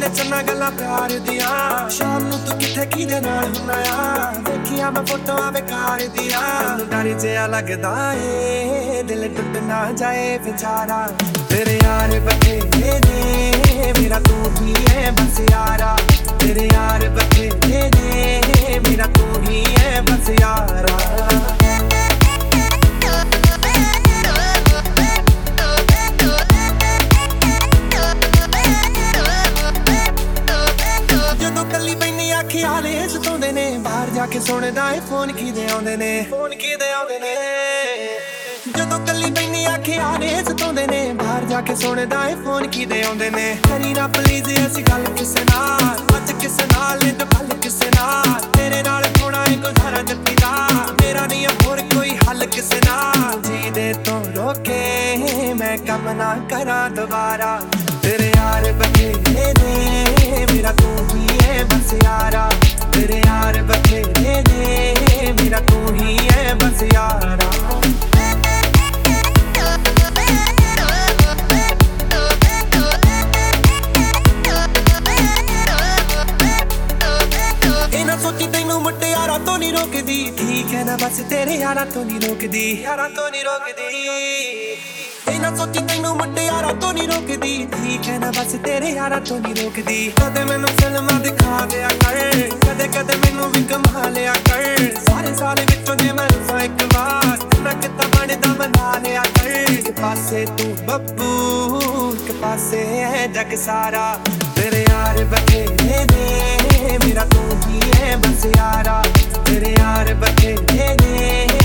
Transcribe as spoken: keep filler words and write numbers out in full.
ਨੇ ਚੰਨਾ ਗੱਲਾਂ ਪਿਆਰ ਦੀਆਂ। ਸ਼ਾਮ ਨੂੰ ਤੂੰ ਕਿੱਥੇ ਕਿਹਦੇ ਨਾਲ ਹੁੰਦਾ ਆ, ਦੇਖੀਆਂ ਮੈਂ ਫੋਟੋਆਂ ਬੇਕਾਰ ਦੀਆਂ। ਮੈਨੂੰ ਡਰ ਜਿਹਾ ਲੱਗਦਾ ਏ ਦਿਲ ਟੁੱਟ ਨਾ ਜਾਏ ਵਿਚਾਰਾ। ਤੇਰੇ ਯਾਰ ਬਥੇਰੇ ਨੇ ਮੇਰਾ ਤੂੰ ਹੀ ਹੈ ਬਸ ਯਾਰਾ। ਤੇਰੇ ਯਾਰ ਬਥੇਰੇ ਨੇ ਮੇਰਾ ਤੂੰ ਹੀ ਹੈ ਬਸ ਯਾਰਾ। ਖਿਆਲ ਇਹ ਸਤਾਉਂਦੇ ਨੇ, ਬਾਹਰ ਜਾ ਕੇ ਸੁਣਦਾ ਏ ਫੋਨ ਕਿਹਦੇ ਆਉਂਦੇ ਨੇ, ਫੋਨ ਕਿਹਦੇ ਆਉਂਦੇ ਨੇ। ਜਦੋਂ ਕੱਲੀ ਬੈਨੀ ਆ ਖਿਆਲ ਇਹ ਸਤਾਉਂਦੇ ਨੇ, ਬਾਹਰ ਜਾ ਕੇ ਸੁਣਦਾ ਏ ਫੋਨ ਕਿਹਦੇ ਆਉਂਦੇ ਨੇ। ਕਰੀ ਨਾ ਪਲੀਜ਼ ਅਸੀਂ ਗੱਲ ਕਿਸੇ ਨਾਲ, ਅੱਜ ਕਿਸੇ ਨਾਲ ਨਹੀਂ ਤਾਂ ਕੱਲ ਕਿਸੇ ਨਾਲ। ਤੇਰੇ ਨਾਲ ਥੋੜਾ ਏ ਗੁਜ਼ਾਰਾ ਜੱਟੀ ਦਾ, ਮੇਰਾ ਨਹੀਂ ਹੋਰ ਕੋਈ ਹੱਲ ਕਿਸੇ ਨਾਲ। ਜੀਦੇ ਤੋਂ ਰੋਕੇ ਮੈਂ ਕੰਮ ਨਾ ਕਰਾਂ ਦੁਬਾਰਾ। ਤੇਰੇ ਯਾਰ ਬਥੇਰੇ ਨੇ ਮੇਰਾ ਤੂੰ ਹੀ ਹੈ ਬਸ ਯਾਰਾ। ਤੇਰੇ ਯਾਰ ਬਥੇਰੇ ਨੇ ਮੇਰਾ ਤੂੰ ਹੀ ਹੈ ਬਸ ਯਾਰਾ। ਇਹਨਾਂ ਸੋਚੀ ਤੈਨੂੰ ਮੁਟਿਆਰਾਂ ਤੋਂ ਨਹੀਂ ਰੋਕਦੀ, ਠੀਕ ਹੈ ਨਾ ਬਸ ਤੇਰੇ ਯਾਰਾਂ ਤੋਂ ਨਹੀਂ ਰੋਕਦੀ, ਯਾਰਾਂ ਤੋਂ ਨਹੀਂ ਰੋਕਦੀ। ਇਹਨਾਂ ਸੋਚੀ ਤੈਨੂੰ ਮੁਟਿਆਰਾਂ ਤੋਂ ਨਹੀਂ ਰੋਕਦੀ, ਠੀਕ ਹੈ ਨਾ ਬਸ ਤੇਰੇ ਯਾਰਾਂ ਤੋਂ ਨਹੀਂ ਰੋਕਦੀ। ਕਦੇ ਮੈਨੂੰ ਫਿਲਮਾਂ ਦਿਖਾ ਦਿਆ ਕਰ, ਕਦੇ ਕਦੇ ਮੈਨੂੰ ਵੀ ਕਮਾ ਲਿਆ ਕਰ। ਸਾਰੇ ਸਾਲ ਵਿੱਚੋਂ ਜੇ ਮੈਂ ਰੁਸਾਂ ਇੱਕ ਵਾਰ, ਮੈਂ ਕਿੱਦਾਂ ਬਣਦਾ ਬਣਾ ਲਿਆ ਕਰ। ਇੱਕ ਪਾਸੇ ਤੂੰ ਬੱਬੂ, ਇੱਕ ਪਾਸੇ ਹੈ ਜੱਗ ਸਾਰਾ। ਤੇਰੇ ਯਾਰ ਬਥੇਰੇ ਨੇ ਮੇਰਾ ਤੂੰ ਹੀ ਹੈ ਬਸ ਯਾਰਾ। ਤੇਰੇ ਯਾਰ ਬਥੇਰੇ ਨੇ